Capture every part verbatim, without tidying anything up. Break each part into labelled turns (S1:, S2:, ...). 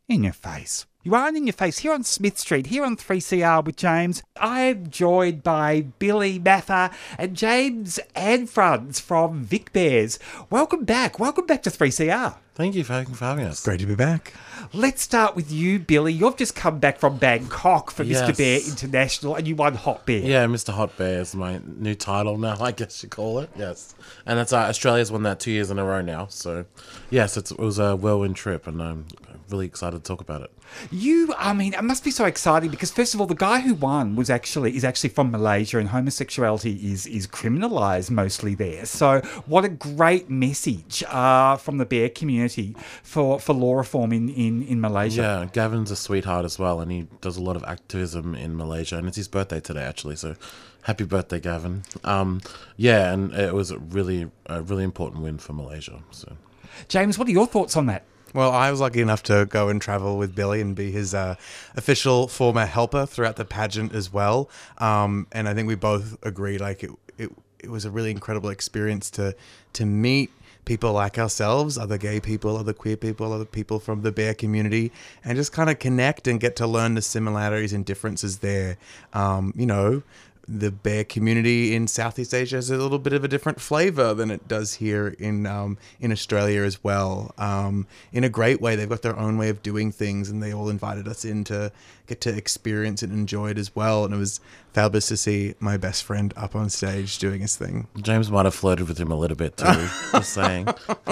S1: In your face. You aren't in your face. Here on Smith Street, here on three C R with James, I'm joined by Billy Mather and James Anfrance from Vic Bears. Welcome back. Welcome back to three C R.
S2: Thank you for for having us.
S3: Great to be back.
S1: Let's start with you, Billy. You've just come back from Bangkok for
S2: Yes.
S1: Mister Bear International and you won Hot Bear.
S2: Yeah, Mister Hot Bear is my new title now, I guess you call it. Yes. And that's uh, Australia's won that two years in a row now. So, yes, it's, it was a whirlwind trip and I'm really excited to talk about it.
S1: You, I mean, it must be so exciting because first of all, the guy who won was actually is actually from Malaysia, and homosexuality is is criminalised mostly there. So, what a great message uh, from the bear community for, for law reform in, in, in Malaysia.
S2: Yeah, Gavin's a sweetheart as well, and he does a lot of activism in Malaysia, and it's his birthday today actually. So, happy birthday, Gavin! Um, yeah, and it was a really a really important win for Malaysia. So,
S1: James, what are your thoughts on that?
S3: Well, I was lucky enough to go and travel with Billy and be his uh, official former helper throughout the pageant as well. Um, and I think we both agreed, like it, it, it was a really incredible experience to to meet people like ourselves, other gay people, other queer people, other people from the bear community, and just kind of connect and get to learn the similarities and differences there. Um, you know, the bear community in Southeast Asia has a little bit of a different flavor than it does here in um, in Australia as well. Um, in a great way, they've got their own way of doing things, and they all invited us in to get to experience it and enjoy it as well. And it was fabulous to see my best friend up on stage doing his thing.
S2: James might have flirted with him a little bit too, just saying.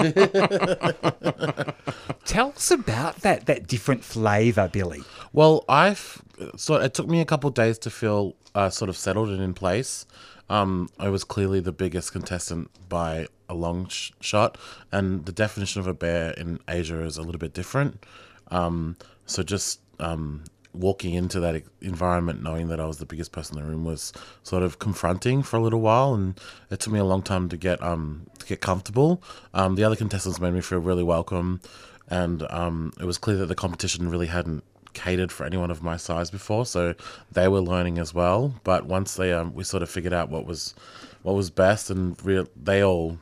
S1: Tell us about that that different flavour, Billy.
S2: Well, I've so it took me a couple of days to feel uh, sort of settled and in place. Um, I was clearly the biggest contestant by a long sh- shot, and the definition of a bear in Asia is a little bit different. Um, so just um, walking into that e- environment, knowing that I was the biggest person in the room, was sort of confronting for a little while, and it took me a long time to get um, to get comfortable. Um, the other contestants made me feel really welcome, and um, it was clear that the competition really hadn't catered for anyone of my size before, so they were learning as well. But once they um, we sort of figured out what was what was best, and re- they all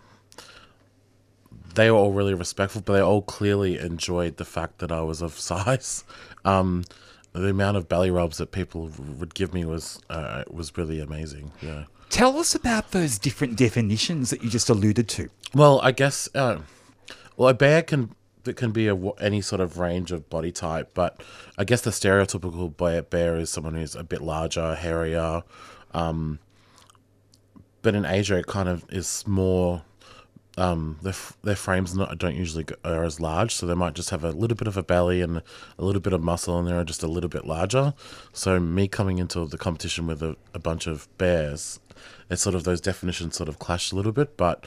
S2: they were all really respectful, but they all clearly enjoyed the fact that I was of size. Um, the amount of belly rubs that people would give me was uh, was really amazing. Yeah.
S1: Tell us about those different definitions that you just alluded to.
S2: Well, I guess uh, well a bear can. That can be a, any sort of range of body type, but I guess the stereotypical bear, bear is someone who's a bit larger, hairier. Um, but in Asia, it kind of is more. Um, their their frames not, don't usually go, are as large, so they might just have a little bit of a belly and a little bit of muscle, and they're just a little bit larger. So me coming into the competition with a, a bunch of bears, it's sort of those definitions sort of clash a little bit, but.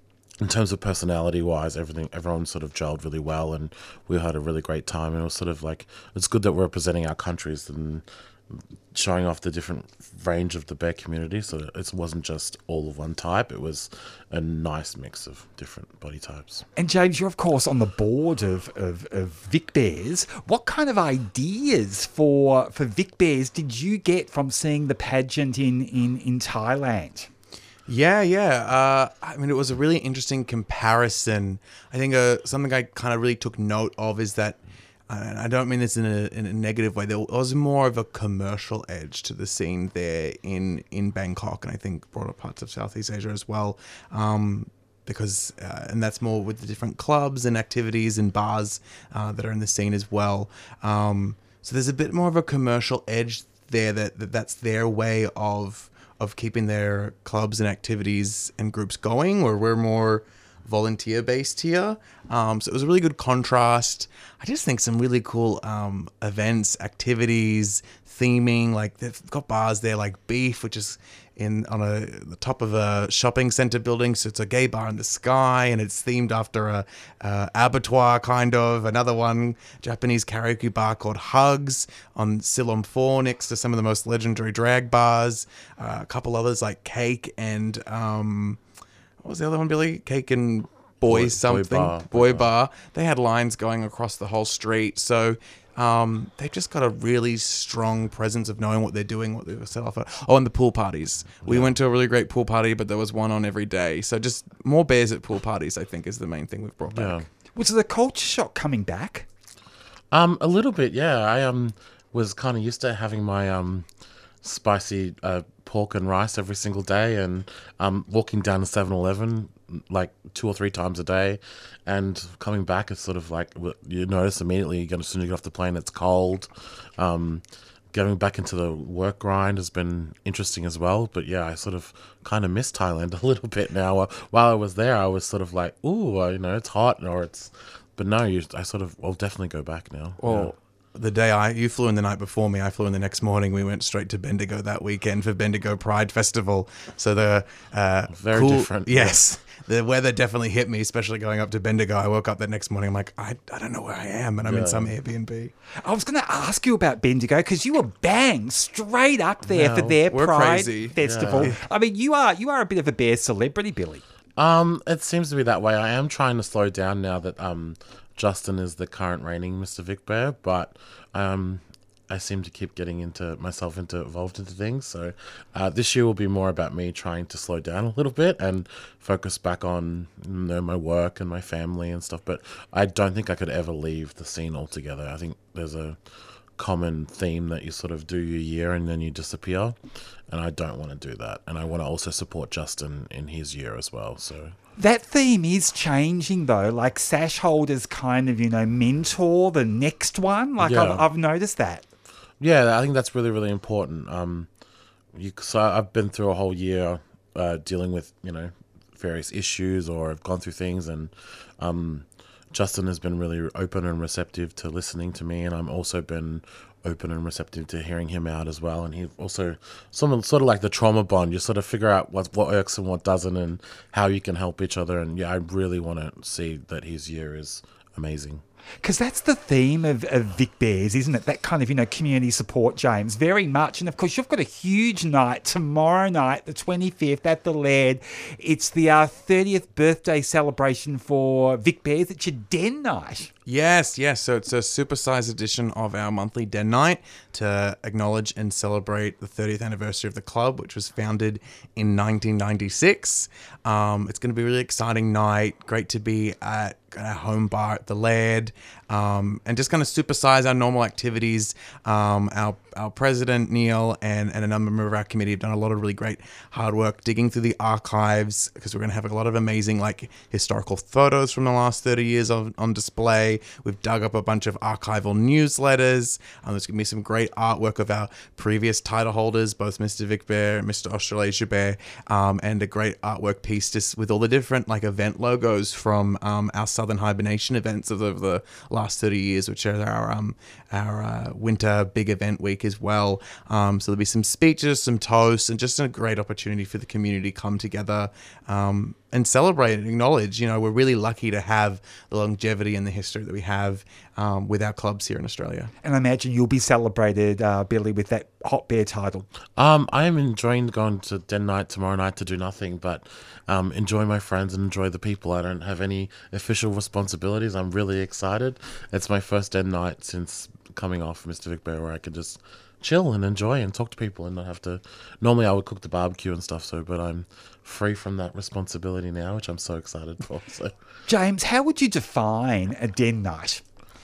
S2: In terms of personality-wise, everything, everyone sort of gelled really well, and we had a really great time. And it was sort of like it's good that we're representing our countries and showing off the different range of the bear community. So it wasn't just all of one type; it was a nice mix of different body types.
S1: And James, you're of course on the board of, of, of Vic Bears. What kind of ideas for for Vic Bears did you get from seeing the pageant in, in, in Thailand?
S3: Yeah, yeah. Uh, I mean, it was a really interesting comparison. I think uh, something I kind of really took note of is that, and I don't mean this in a, in a negative way, there was more of a commercial edge to the scene there in, in Bangkok, and I think broader parts of Southeast Asia as well. Um, because, uh, and that's more with the different clubs and activities and bars uh, that are in the scene as well. Um, so there's a bit more of a commercial edge there that, that that's their way of of keeping their clubs and activities and groups going, where we're more volunteer based here. Um, so it was a really good contrast. I just think some really cool um, events, activities, theming. Like they've got bars there like Beef, which is in on a the top of a shopping center building. So it's a gay bar in the sky, and it's themed after a, a abattoir kind of. Another one, Japanese karaoke bar called Hugs on Silom four, next to some of the most legendary drag bars. Uh, a couple others like Cake and um, what was the other one, Billy? Cake and Boy,
S2: Boy-
S3: something.
S2: Boy Bar.
S3: Boy Bar. They had lines going across the whole street. So um, they've just got a really strong presence of knowing what they're doing, what they've set off for. Oh, and the pool parties. We
S2: Yeah.
S3: went to a really great pool party, but there was one on every day. So just more bears at pool parties, I think, is the main thing we've brought
S2: Yeah.
S3: back.
S1: Was the culture shock coming back?
S2: Um, a little bit, yeah. I um was kind of used to having my um spicy uh, pork and rice every single day, and um walking down to Seven Eleven like two or three times a day, and coming back it's sort of like w- you notice immediately. You get as soon as you get off the plane, it's cold. Um, Getting back into the work grind has been interesting as well. But yeah, I sort of kind of miss Thailand a little bit now. Uh, While I was there, I was sort of like, ooh, uh, you know, it's hot or it's. But no, you, I sort of, I'll definitely go back now.
S3: Well, the day I you flew in the night before me, I flew in the next morning. We went straight to Bendigo that weekend for Bendigo Pride Festival. So the uh,
S2: Very
S3: cool-
S2: different.
S3: Yes, the weather definitely hit me, especially going up to Bendigo. I woke up that next morning. I'm like, I, I don't know where I am, and I'm in
S2: Yeah.
S3: some Airbnb.
S1: I was going to ask you about Bendigo because you were bang straight up there for
S3: Well,
S1: their
S3: we're
S1: Pride
S3: crazy.
S1: Festival.
S2: Yeah.
S1: I mean, you are you are a bit of a bear celebrity, Billy.
S2: Um, it seems to be that way. I am trying to slow down now that um Justin is the current reigning Mister Vic Bear, but um I seem to keep getting into myself into involved into things. So uh, this year will be more about me trying to slow down a little bit and focus back on you know my work and my family and stuff. But I don't think I could ever leave the scene altogether. I think there's a common theme that you sort of do your year and then you disappear, and I don't want to do that. And I want to also support Justin in his year as well. So.
S1: That theme is changing though. Like Sash Holders kind of, you know, mentor the next one. Like
S2: Yeah.
S1: I've, I've noticed that.
S2: Yeah, I think that's really, really important. Um, you, so I've been through a whole year uh, dealing with, you know, various issues, or I've gone through things, and um, Justin has been really open and receptive to listening to me, and I'm also been open and receptive to hearing him out as well. And he also, some sort of like the trauma bond, you sort of figure out what what works and what doesn't, and how you can help each other. And yeah, I really want to see that his year is amazing.
S1: Because that's the theme of, of Vic Bears, isn't it? That kind of, you know, community support, James, very much. And of course, you've got a huge night tomorrow night, the twenty-fifth, at the Laird. It's the uh, thirtieth birthday celebration for Vic Bears. It's your den night.
S3: Yes, yes. So it's a supersized edition of our monthly Den Night to acknowledge and celebrate the thirtieth anniversary of the club, which was founded in nineteen ninety-six. Um, it's going to be a really exciting night. Great to be at our home bar at the Laird, um, and just kind of supersize our normal activities. Um, our our president Neil and, and a number of our committee have done a lot of really great hard work digging through the archives, because we're going to have a lot of amazing like historical photos from the last thirty years on, on display. We've dug up a bunch of archival newsletters. Um, there's going to be some great artwork of our previous title holders, both Mister Vic Bear and Mister Australasia Bear, um, and a great artwork piece just with all the different like event logos from um, our Southern Hibernation events of the, of the last thirty years, which are our um, our uh, winter big event week as well. Um, so there'll be some speeches, some toasts, and just a great opportunity for the community to come together um, and celebrate and acknowledge. You know, we're really lucky to have the longevity and the history that we have um, with our clubs here in Australia.
S1: And I imagine you'll be celebrated, uh, Billy, with that Hot Bear title.
S2: Um, I am enjoying going to Den night tomorrow night to do nothing but um, enjoy my friends and enjoy the people. I don't have any official responsibilities. I'm really excited. It's my first Den night since coming off Mister Vic Bear, where I could just chill and enjoy and talk to people and not have to. Normally, I would cook the barbecue and stuff. So, but I'm free from that responsibility now, which I'm so excited for. So,
S1: James, how would you define a den night?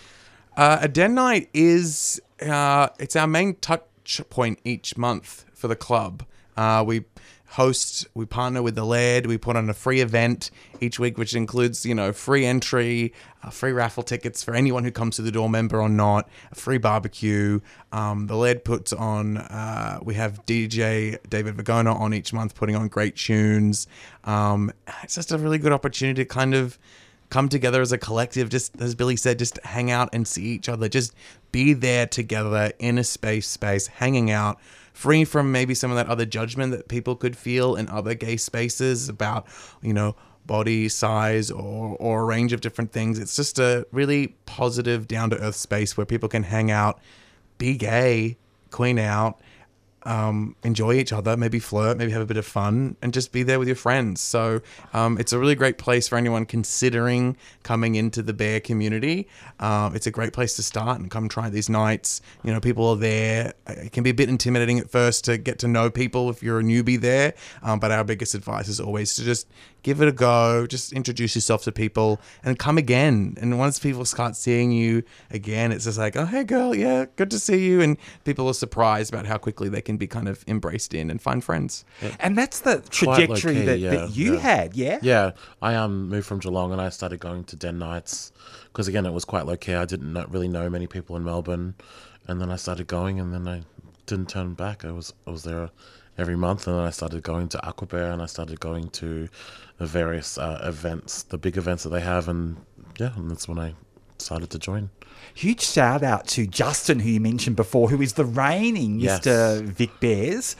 S3: Uh, a Den Night is uh, it's our main touch point each month for the club. Uh, we host, we partner with the Laird. We put on a free event each week, which includes, you know, free entry, uh, free raffle tickets for anyone who comes to the door, member or not, a free barbecue. Um, the Laird puts on, uh, we have D J David Vagona on each month putting on great tunes. Um, it's just a really good opportunity to kind of come together as a collective, just as Billy said, just hang out and see each other, just be there together in a space space, hanging out, free from maybe some of that other judgment that people could feel in other gay spaces about, you know, body size or, or a range of different things. It's just a really positive, down-to-earth space where people can hang out, be gay, queen out, um, enjoy each other, maybe flirt, maybe have a bit of fun, and just be there with your friends. So um, it's a really great place for anyone considering coming into the bear community. Um, it's a great place to start and come try these nights. You know, people are there. It can be a bit intimidating at first to get to know people if you're a newbie there, um, but our biggest advice is always to just give it a go, just introduce yourself to people and come again. And once people start seeing you again, it's just like, oh, hey girl, yeah, good to see you. And people are surprised about how quickly they can be kind of embraced in and find friends.
S1: And that's the
S2: Quite
S1: trajectory
S2: low-key,
S1: that,
S2: yeah,
S1: that you
S2: yeah.
S1: had, yeah?
S2: Yeah, I um moved from Geelong and I started going to Den nights because again it was quite low key. I didn't know, really know many people in Melbourne, and then I started going, and then I didn't turn back. I was I was there every month, and then I started going to Aquabear, and I started going to the various uh, events, the big events that they have, and yeah, and that's when I decided to join.
S1: Huge shout out to Justin, who you mentioned before, who is the reigning
S2: Yes.
S1: Mister Vic Bears.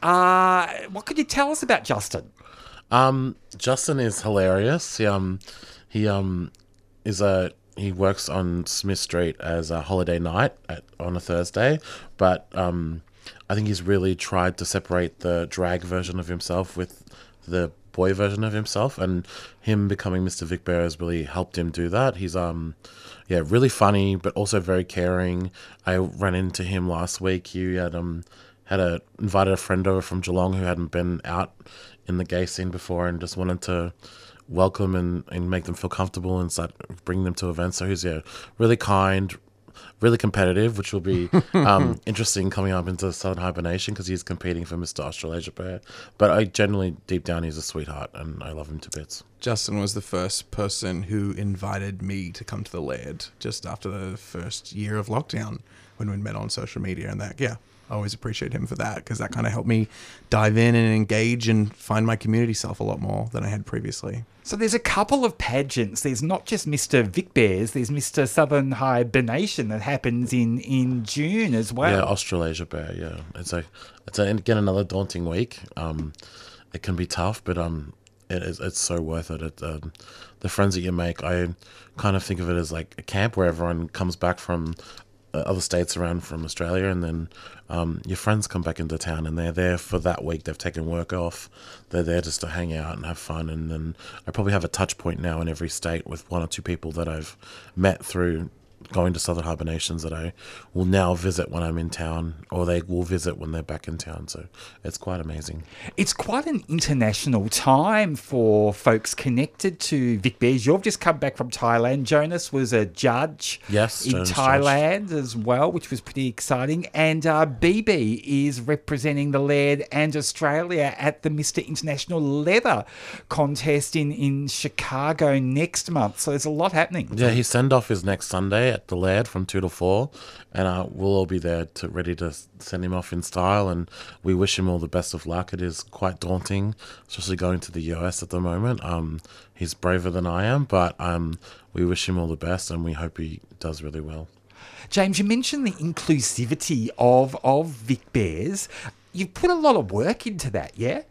S1: Uh, what could you tell us about Justin?
S2: Um, Justin is hilarious. He um he um is a he works on Smith Street as a holiday night at, on a Thursday, but um I think he's really tried to separate the drag version of himself with the boy version of himself, and him becoming Mister Vic Bear has really helped him do that. He's um yeah, really funny but also very caring. I ran into him last week. He had um had a invited a friend over from Geelong who hadn't been out in the gay scene before and just wanted to welcome and, and make them feel comfortable and start bring them to events. So he's yeah, really kind, really competitive, which will be um, interesting coming up into Southern Hibernation because he's competing for Mister Australasia Bear. But I generally, deep down, he's a sweetheart and I love him to bits.
S3: Justin was the first person who invited me to come to the Laird just after the first year of lockdown when we met on social media, and that, yeah, I always appreciate him for that because that kind of helped me dive in and engage and find my community self a lot more than I had previously.
S1: So there's a couple of pageants. There's not just Mister Vic Bears, there's Mister Southern Hibernation that happens in, in June as well.
S2: Yeah, Australasia Bear. Yeah, it's a it's a, again another daunting week. Um, it can be tough, but um, it is it's so worth it. it um, the friends that you make, I kind of think of it as like a camp where everyone comes back from uh, other states around from Australia, and then um, your friends come back into town, and they're there for that week. They've taken work off. They're there just to hang out and have fun. And then I probably have a touch point now in every state with one or two people that I've met through going to Southern Hibernations that I will now visit when I'm in town, or they will visit when they're back in town. So it's quite amazing.
S1: It's quite an international time for folks connected to Vic Bears. You've just come back from Thailand. Jonas was a judge
S2: Yes,
S1: in
S2: Jonas
S1: Thailand as well, which was pretty exciting. And uh, B B is representing the Laird and Australia at the Mister International Leather contest in, in Chicago next month. So there's a lot happening.
S2: Yeah, his send-off is next Sunday at the Laird from two to four, and uh, we'll all be there to ready to send him off in style, and we wish him all the best of luck. It is quite daunting, especially going to the U S at the moment. Um, he's braver than I am, but um, we wish him all the best, and we hope he does really well.
S1: James, you mentioned the inclusivity of, of Vic Bears. You've put a lot of work into that, yeah?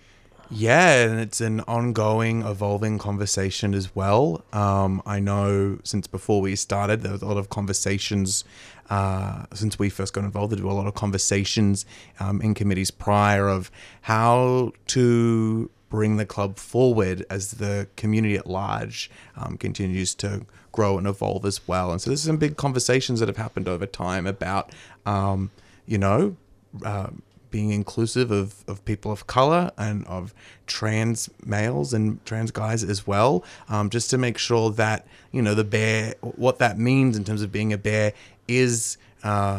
S3: Yeah, and it's an ongoing, evolving conversation as well. Um, I know since before we started, there was a lot of conversations uh, since we first got involved. There were a lot of conversations um, in committees prior of how to bring the club forward as the community at large um, continues to grow and evolve as well. And so there's some big conversations that have happened over time about, um, you know, uh, being inclusive of, of people of color and of trans males and trans guys as well, um, just to make sure that, you know, the bear, what that means in terms of being a bear is, uh,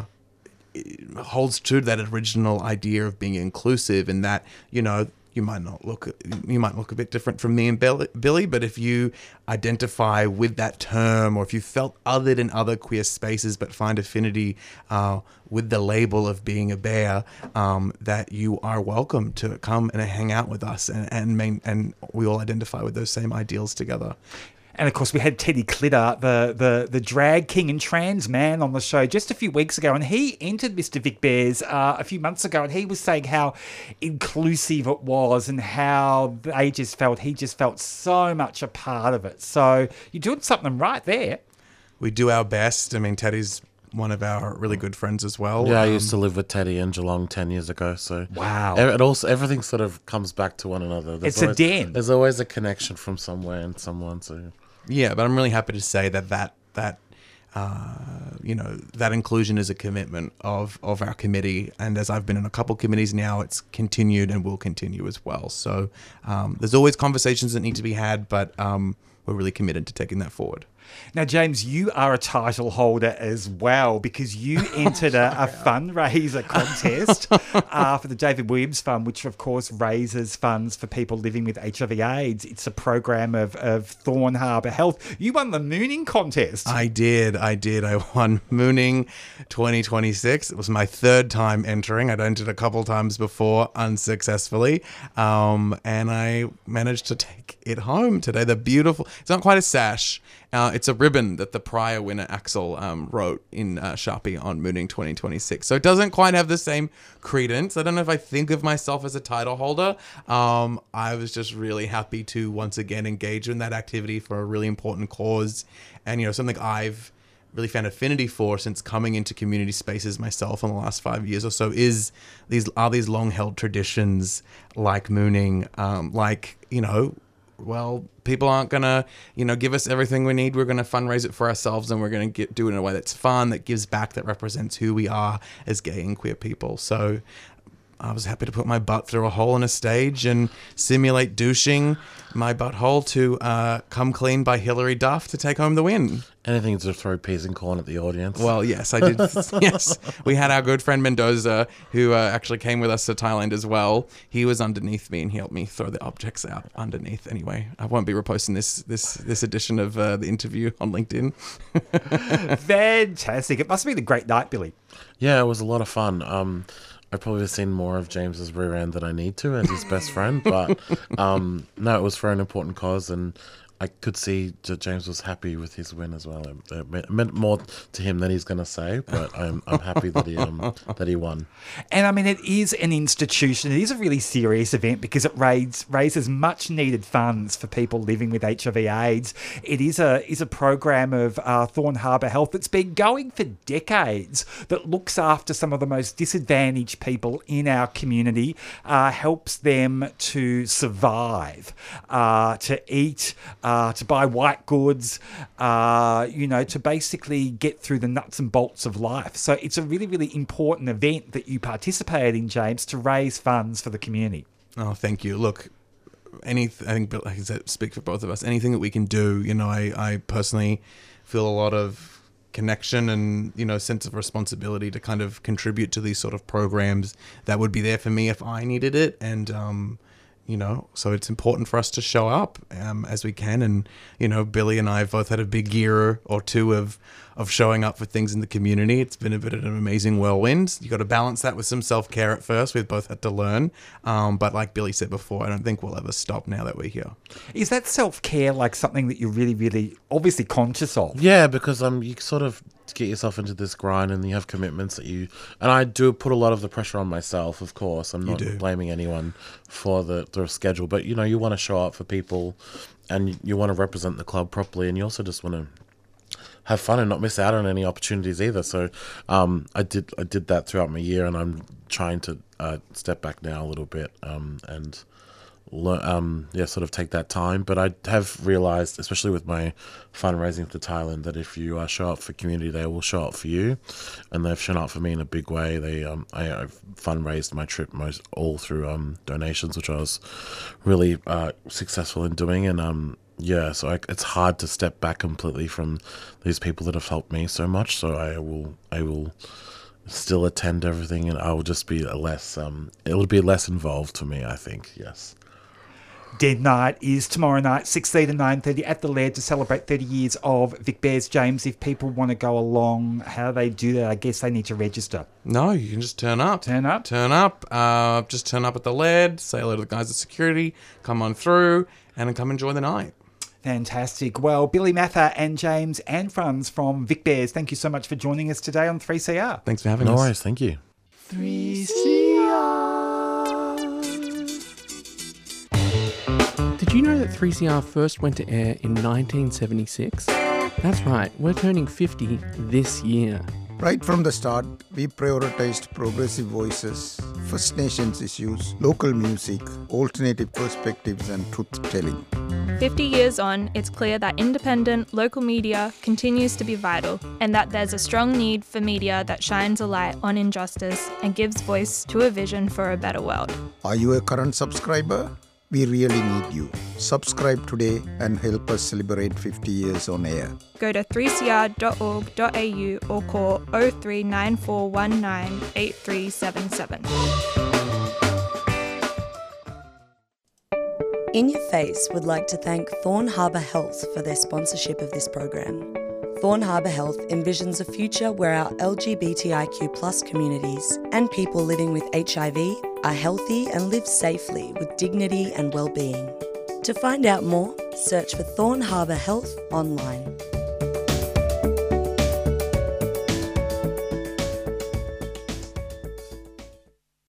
S3: holds true to that original idea of being inclusive, and that, you know, you might not look, you might look a bit different from me and Billy, but if you identify with that term, or if you felt othered in other queer spaces but find affinity uh, with the label of being a bear, um, that you are welcome to come and hang out with us, and and, main, and we all identify with those same ideals together.
S1: And of course, we had Teddy Clitter, the, the, the drag king and trans man, on the show just a few weeks ago. And he entered Mister Vic Bears uh, a few months ago. And he was saying how inclusive it was and how they just felt, he just felt so much a part of it. So you're doing something right there.
S3: We do our best. I mean, Teddy's one of our really good friends as well.
S2: Yeah, I
S3: Um,
S2: used to live with Teddy in Geelong ten years ago. So
S1: Wow.
S2: it also everything sort of comes back to one another. There's
S1: It's a
S2: always,
S1: den.
S2: There's always a connection from somewhere and someone. So
S3: Yeah, but I'm really happy to say that that that uh, you know that inclusion is a commitment of of our committee, and as I've been in a couple committees now, it's continued and will continue as well. So um, there's always conversations that need to be had, but um, we're really committed to taking that forward.
S1: Now, James, you are a title holder as well because you entered a, a fundraiser contest uh, for the David Williams Fund, which, of course, raises funds for people living with H I V AIDS. It's a program of, of Thorn Harbour Health. You won the mooning contest.
S3: I did. I did. I won Mooning twenty twenty-six. It was my third time entering. I'd entered a couple times before unsuccessfully. Um, and I managed to take it home today. The beautiful, it's not quite a sash. Uh, it's a ribbon that the prior winner, Axel, um, wrote in uh, Sharpie on Mooning twenty twenty-six. So it doesn't quite have the same credence. I don't know if I think of myself as a title holder. Um, I was just really happy to once again engage in that activity for a really important cause. And, you know, something I've really found affinity for since coming into community spaces myself in the last five years or so is these are these long held traditions like mooning, um, like, you know, well, people aren't going to, you know, give us everything we need. We're going to fundraise it for ourselves, and we're going to do it in a way that's fun, that gives back, that represents who we are as gay and queer people. So I was happy to put my butt through a hole in a stage and simulate douching my butthole to uh, Come Clean by Hilary Duff to take home the win.
S2: anything to throw peas and corn at the audience.
S3: Well, yes, I did. Yes, we had our good friend Mendoza, who uh, actually came with us to Thailand as well. He was underneath me and he helped me throw the objects out underneath. Anyway, I won't be reposting this this this edition of uh, the interview on LinkedIn.
S1: Fantastic. It must have been a great night, Billy.
S2: Yeah, it was a lot of fun. Um, I've probably seen more of James's rear end than I need to as his best friend, but um, no, it was for an important cause, and I could see that James was happy with his win as well. It, it meant- it meant more to him than he's going to say, but I'm I'm happy that he um that he won.
S1: And I mean, it is an institution. It is a really serious event because it raises, raises much needed funds for people living with H I V AIDS. It is a is a program of uh, Thorn Harbour Health that's been going for decades, that looks after some of the most disadvantaged people in our community, uh, helps them to survive, uh, to eat, uh, to buy white goods, uh, you know, to basically get through the nuts and bolts of life. So it's a really, really important event that you participate in, James, to raise funds for the community.
S3: Oh, thank you. Look, any, I think, like I said, speak for both of us. Anything that we can do, you know, I, I personally feel a lot of connection and, you know, sense of responsibility to kind of contribute to these sort of programs that would be there for me if I needed it. And, um, you know, so it's important for us to show up um, as we can. And, you know, Billy and I have both had a big year or two of of showing up for things in the community. It's been a bit of an amazing whirlwind. You got to balance that with some self-care at first. We've both had to learn. Um, but like Billy said before, I don't think we'll ever stop now that we're here.
S1: Is that self-care like something that you're really, really obviously conscious of?
S2: Yeah, because um, you sort of get yourself into this grind and you have commitments that you... And I do put a lot of the pressure on myself, of course. I'm not
S3: do.
S2: blaming anyone for the, the schedule. But, you know, you want to show up for people and you, you want to represent the club properly. And you also just want to have fun and not miss out on any opportunities either. So um, I did I did that throughout my year, and I'm trying to uh, step back now a little bit um, and learn, um, yeah, sort of take that time. But I have realised, especially with my fundraising for Thailand, that if you uh, show up for community, they will show up for you, and they've shown up for me in a big way. They um, I, I've fundraised my trip most all through um, donations, which I was really uh, successful in doing, and um. Yeah, so I, it's hard to step back completely from these people that have helped me so much. So I will, I will still attend everything, and I will just be a less. Um, it will be less involved for me, I think. Yes.
S1: Dead Night is tomorrow night, six thirty to nine thirty at the Laird to celebrate thirty years of Vic Bears. James, if people want to go along, how do they do that? I guess they need to register.
S3: No, you can just turn up.
S1: Turn up?
S3: Turn up. Uh, just turn up at the Laird, say hello to the guys at security, come on through, and then come enjoy the night.
S1: Fantastic. Well, Billy Mather and James and Franz from Vic Bears, thank you so much for joining us today on three C R.
S3: Thanks for having
S2: No
S3: us.
S2: worries. Thank you.
S1: three C R.
S4: Did you know that three C R first went to air in nineteen seventy-six? That's right, we're turning fifty this year.
S5: Right from the start, we prioritized progressive voices, First Nations issues, local music, alternative perspectives and truth-telling.
S6: fifty years on, it's clear that independent, local media continues to be vital and that there's a strong need for media that shines a light on injustice and gives voice to a vision for a better world.
S5: Are you a current subscriber? We really need you. Subscribe today and help us celebrate fifty years on air.
S6: Go to three c r dot org dot a u or call oh three nine four one nine eight three seven seven.
S7: In Your Face would like to thank Thorn Harbour Health for their sponsorship of this program. Thorn Harbour Health envisions a future where our L G B T I Q plus communities and people living with H I V are healthy and live safely with dignity and well-being. To find out more, search for Thorn Harbour Health online.